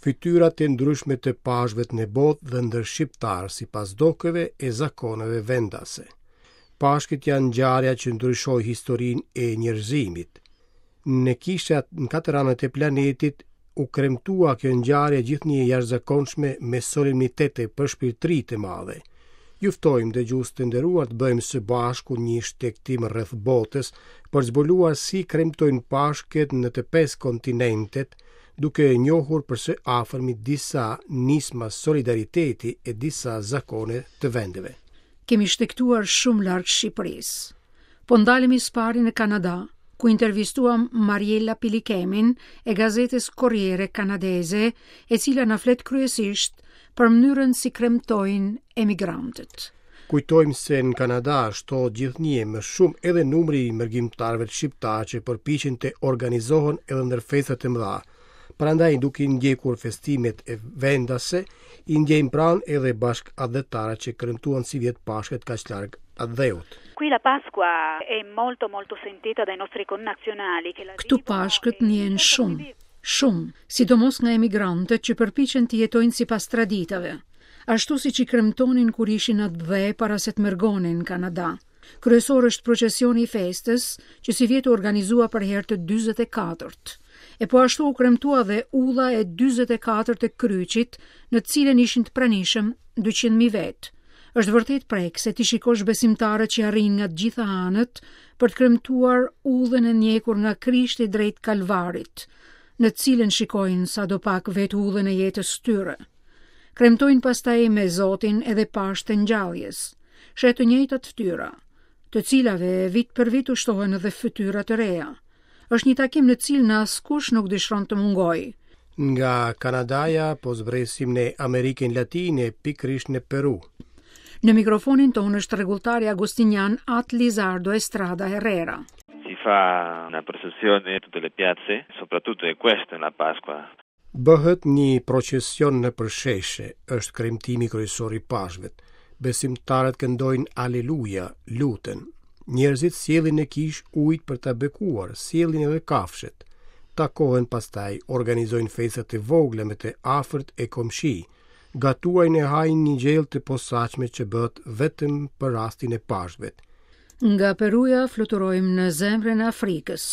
fytyrat e ndryshme të pashkëve në botë dhe ndër shqiptarë sipas dokëve e zakoneve vendase. Pashkët janë ngjarja që ndryshoi historinë e njerëzimit. Në kishat në 4 anët e planetit u kremtua kjo ngjarje gjithnjë e jashtëzakonshme me solemnitet e përshpirtëri të madhe. Ju ftojmë dëgjues të nderuar të bëjmë së bashku një shtektim rreth botës për zbuluar si kremtojnë pashkët në të 5 kontinentet, duke e njohur për së afërmit disa nisma solidariteti e disa zakone të vendeve. Kemi shtektuar shumë larg Shqipërisë. Po ndalemi së pari në Kanada, ku intervistuam Mariella Pilikemin e gazetës Corriere Kanadeze, e cila na flet kryesisht për mënyrën si kremtojnë emigrantët. Kujtojmë se në Kanada shtohet gjithnjë më shumë edhe numri i mërgjimtarëve shqiptarë që përpiqen të organizohen edhe ndër festat e mëdha. Prandaj duke ndjekur festimet e vendase, i ndjejmë pranë edhe bashkëadhetarët që kremtuan si vjet Pashkët kaq larg adheut. Qui la Pasqua è molto sentita dai nostri connazionali che la Këtu Pashkët njihen shumë, sidomos nga emigrantët që përpiqen të jetojnë sipas traditave, ashtu siç i kremtonin kur ishin atë dhe para se të mërgonin në Kanada. Kryesor është procesioni i festës, që si vjet u organizua për herë të 44-t. E po ashtu u kremtua dhe ulla e 44 të kryqit, në të cilën ishin të pranishëm 200.000 vetë. Është vërtet prekse ti shikosh besimtarët që arrin nga të gjitha anët për të kremtuar ullën e njekur nga Krishti drejt Kalvarit, në të cilën shikojnë sadopak vetë ullën e jetës tyre. Kremtojnë pastaj me Zotin edhe pashtë të ngjalljes, shetë të njëjtat fytyra, të cilave vit për vit ushtohen edhe fytyra të reja. Është një takim në cilën askush nuk dëshiron të mungojë. Nga Kanadaja po zbresim në Amerikën Latine, pikërisht në Peru. Në mikrofonin tonë është rregulltari agustinian At Lizardo Estrada Herrera. Si fa una processione in tutte le piazze, soprattutto è questo la Pasqua. Bëhet një procesion në përsheshe, është kremtimi kryesor i Pashkëve. Besimtarët këndojnë Aleluja, lutën. Njerëzit sjellin në kish ujë për ta bekuar, sjellin edhe kafshët. Takohen pastaj, organizojnë festat e vogla me të afërt e komshi. Gatuajnë e hajnë një gjellë të posaçme që bëhet vetëm për rastin e Pashkëve. Nga Peruja fluturojmë në zemrën e Afrikës.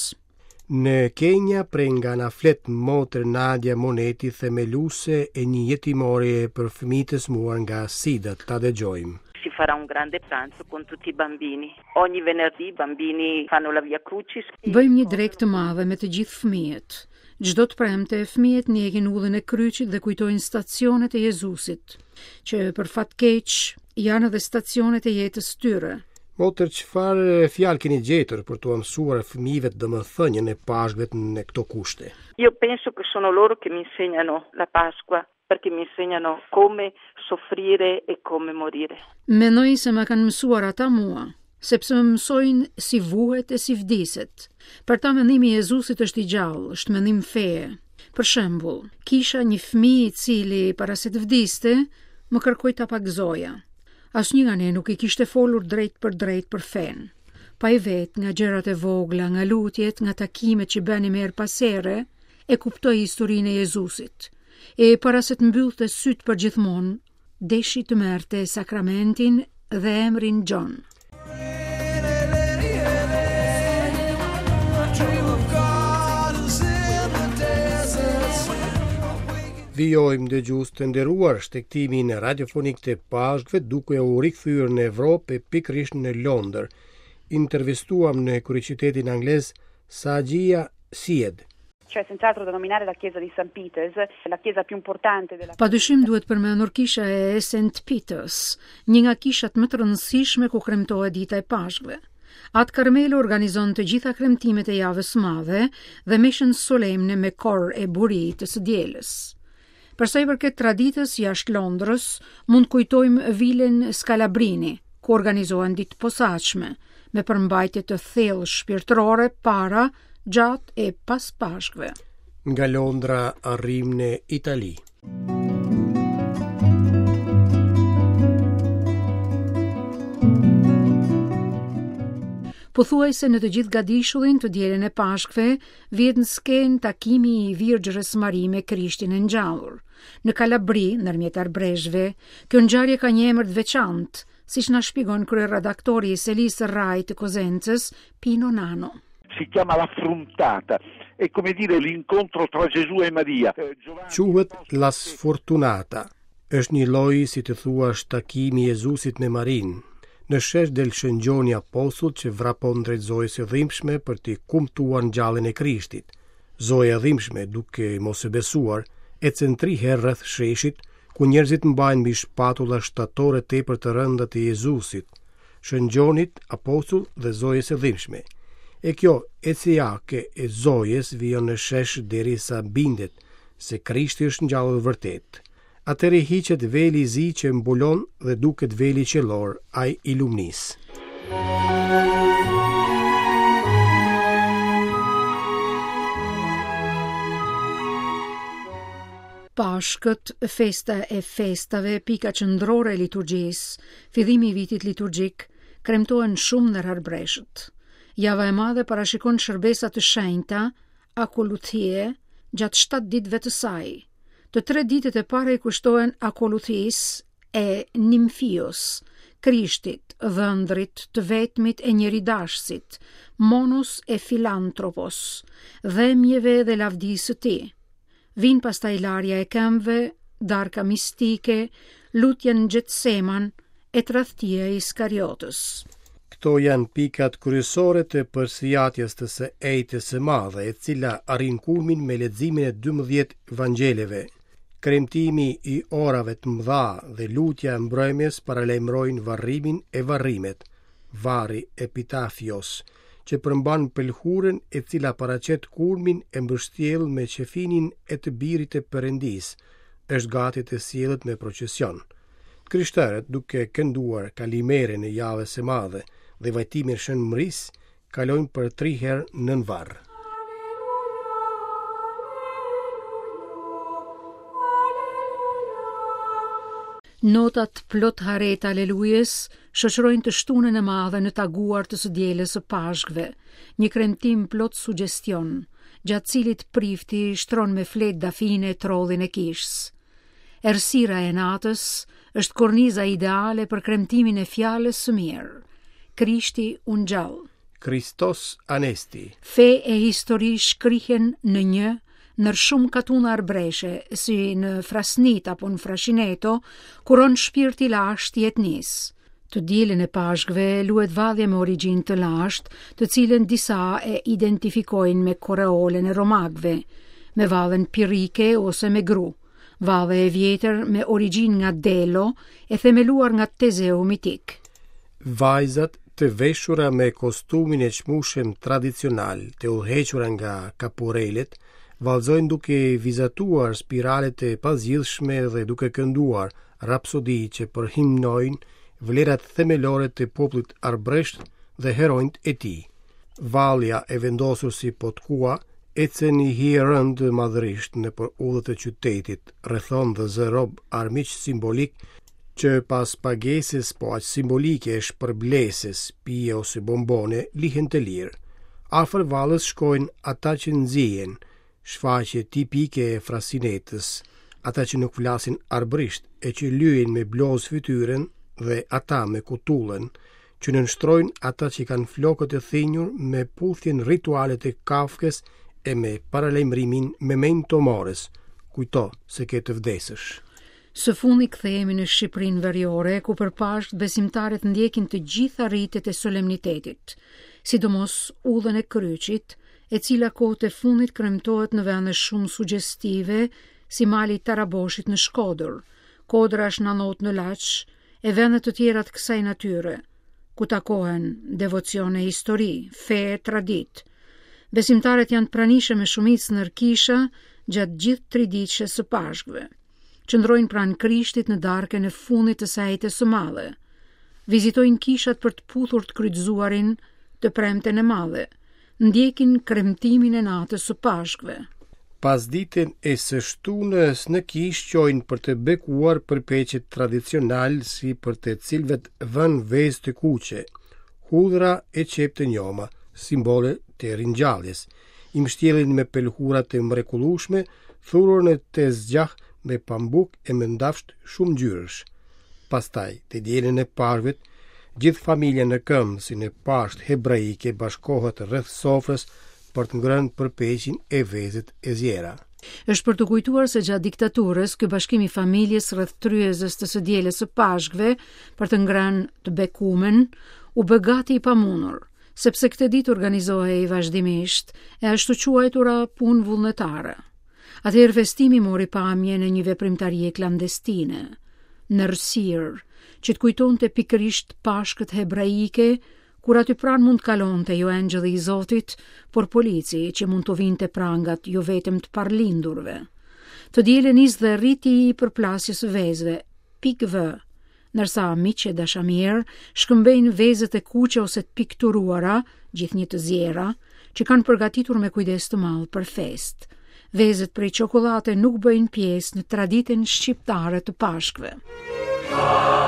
Në Kenya prenga na flet motër Nadia Moneti, themeluese e një jetimore për fëmijët e smuar nga SIDA. Ta dëgjojmë. Si farà un grande pranzo con tutti i bambini. Ogni venerdì i bambini fanno la Via Crucis. Bëjmë një drekë të madhe me të gjithë fëmijët. Çdo të premte fëmijët ndjekin ullën e kryqit dhe kujtojnë stacionet e Jezusit, që për fat keq janë edhe stacionet e jetës tyre. Motër, çfarë fjalë keni gjetur për t'u mësuar fëmijëve domethënien e Pashkëve në këto kushte? Io penso che sono loro che mi insegnano la Pasqua, perché mi insegnano come soffrire e come morire. Mendoj se më kanë mësuar ata mua, sepse më mësojnë si vuhet e si vdiset. Për ta mendimi i Jezusit është i gjallë, është mendim feje. Për shembull, kisha një fëmijë i cili para se të vdiste, më kërkoi ta pagëzoja. Asnjë nga ne nuk i kishte folur drejt për fen. Pa i vetë nga gjërat e vogla, nga lutjet, nga takimet që bënim her pas here, e kuptoi historinë e Jezusit. E para se të mbyllte syt për gjithmonë, deshi të merrte sakramentin dhe emrin John. Vijojmë dëgjues të nderuar shtektimin radiofonik të Pashkëve duke u rikthyer në Evropë, pikërisht në Londër. Intervistuam në kryeqytetin anglez Sajia Sied. Cioè senz'altro da nominare la chiesa di St. Peter's, la chiesa più importante della Padyshim duhet përmendur kisha e St. Peter's, një nga kishat më të rëndësishme ku kremtohet dita e Pashkëve. Atë Karmelo organizon të gjitha kremtimet e javës madhe dhe mishën solemne me kor e buri të së dielës. Përsa i përket traditës jashtë Londrës, mund kujtojmë vilen Scalabrini, ku organizohen ditë posaçme, me përmbajtje të thellë shpirtërore para, gjatë e pas Pashkëve. Nga Londra arrim në Itali. Pothuajse në të gjithë gadishullin të dielën e Pashkve vjet në skenë takimi i Virgjërës Mari me Krishtin e ngjallur. Në Kalabri, ndërmjet arbreshve, kjo ngjarje ka një emër të veçantë, siç na shpjegon kryeredaktori i Selisë Rai të Cosențës, Pino Nano. Si chiama la fruntata, è come dire l'incontro tra Gesù e Maria. Quhet la sfortunata. Është një lloj, si të thuash, takimi i Jezusit me Marin. Në shesh del shëngjoni apostull që vrapon drejt zojës së dhimbshme për t'i kumtuar ngjalljen e Krishtit. Zoja e dhimbshme, duke mos e besuar, ecën 3 herë rreth sheshit, ku njerëzit mbajnë mbi shpatulla shtatore tepër të rënda të Jezusit, shëngjonit, apostull dhe zojës së dhimbshme. E kjo ecjake e zojës vijon në shesh derisa bindet se Krishti është ngjallur vërtet. Atëri hiqet veli i zi që mbulon dhe duket veli qellor, ai i lumnis. Pashkët, festa e festave, pika qendrore e liturgjisë, fillimi i vitit liturgjik, kremtohen shumë në arbreshët. Java e madhe parashikon shërbesa të shenjta, akoluthie, gjatë 7 ditëve të saj. Të 3 ditët e para i kushtohen akoluthisë e Nimfios, Krishtit, dhëndrit, të vetmit e njeridashësit, Monos e Filantropos, dhemjeve dhe lavdisë të tij. Vin pastaj larja e këmbëve, darka mistike, lutja në Getseman e tradhtia e Iskariotës. Këto janë pikat kryesore të përsëritjes të së ejtës së madhe, e cila arrin kulmin me leximin e 12 Evangeleve. Kremtimi i orave të mëdha dhe lutja e mbrëmjes paralajmërojnë varrimin e varrimet, varri epitafios, që përmban pelhuren e cila paraqet kulmin e mbështjell me qefinin e të birit e Perëndis, është gati të sjellet me procesion. Krishterët, duke kënduar kalimeren e javës së madhe dhe vajtimin e Shënmërisë, kalojnë për 3 herë nën varr. Notat plot haret alelujes shoqërojnë të shtunën e madhe në taguar të së dielës së Pashkve, një kremtim plot suggestion, gjatë cilit prifti shtron me fletë dafine trollin e kishës. Errësira e natës është korniza ideale për kremtimin e fjalës së mirë. Krishti u ngjall. Kristos anesti. Fe e histori shkrihen në një, nër shumë katuna arbreshe, si në Frasnit apo në Frashineto, kuron shpirti lasht i etnis. Të dielën e Pashkve luhet vadhje me origjinë të lashtë, të cilën disa e identifikojnë me koreolen e romakëve, me vallën pirike ose me gru. Vallë e vjetër me origjinë nga Delo e themeluar nga Tezeu mitik. Vajzat të veshura me kostumin e çmueshëm tradicional, të udhëhequra nga kapurelet, vallëzojnë duke vizatuar spiralet e pazgjidhshme dhe duke kënduar rapsodi që përhimnojnë vlerat themelore të popullit arbresht dhe heronjt e tij. Vallja e vendosur si potkua ecën i hierënd madhërisht në për udhët e qytetit, rrethon dhe zërob armiq simbolik që pas pagesës po aq simbolike e shpërbleses, pije ose bombone, lihen të lirë. Afër vallës shkojnë ata që nxihen, shfaqje tipike e Frasinetës, ata që nuk flasin arbrisht e që lyejnë me bloz fytyrën dhe ata me kutullën, që nënshtrojnë ata që kanë flokët e thinjur me puthjen ritualet e Kafkës e me paralajmërimin memento mores, kujto se ke të vdesësh. Së fundi kthehemi në Shqipërinë veriore, ku për Pashkt besimtarët ndjekin të gjitha rritet e solemnitetit, sidomos udhën e kryqit, e cila kohët e fundit kremtohet në vende shumë suggestive, si mali i Taraboshit në Shkodër, Kodra Shnanot në Laç, e vende të tjera të kësaj natyre, ku takohen devocione histori, fe, tradit. Besimtarët janë pranishëm me shumicë nërkisha gjatë gjithë 3 ditëshes së Pashkve. Qëndrojnë pranë Krishtit në darkën e fundit të së ejtës së madhe. Vizitojnë kishat për të puthur të kryqëzuarin të premten e madhe. Ndjekin kremtimin e natës së Pashkve. Pas ditën e së shtunës në kishë qojnë për të bekuar përpeqet tradicional si për të cilvet vën vezë të kuqe, hudhra e qep të njoma, simbole të ringjalljes, i mbështjellin me pelhura të mrekullueshme, thurur të zgjah me pambuk e me ndafsht shumë ngjyrësh. Pastaj, të dielën e pashkvet, gjithë familja në këmbë si në Pashkt hebraike bashkohet rreth sofrës për të ngrënë përpeqin e vezët e zjera. Është për të kujtuar se gjatë diktaturës, ky bashkim i familjes rreth tryezës të së dielës së Pashkve për të ngrënë të bekumen u bë gati i pamunur, sepse këtë ditë organizohej vazhdimisht e ashtu quajtura punë vullnetare. Atëherë festimi mori pamje në një veprimtarie klandestine, në Rësir, që të kujtonte pikërisht Pashkët hebraike, kur aty pranë mund kalonte jo engjëlli i Zotit, por polici që mund të vinte prangat jo vetëm të parlindurve. Të dielën nis dhe rriti i përplasjes së vezëve, pikë, ndërsa miqë e dashamirë shkëmbejnë vezët e kuqe ose të pikturuara, gjithnjë të zjera, që kanë përgatitur me kujdes të madh për fest. Vezët prej çokollate nuk bëjnë pjesë në traditën shqiptare të Pashkve.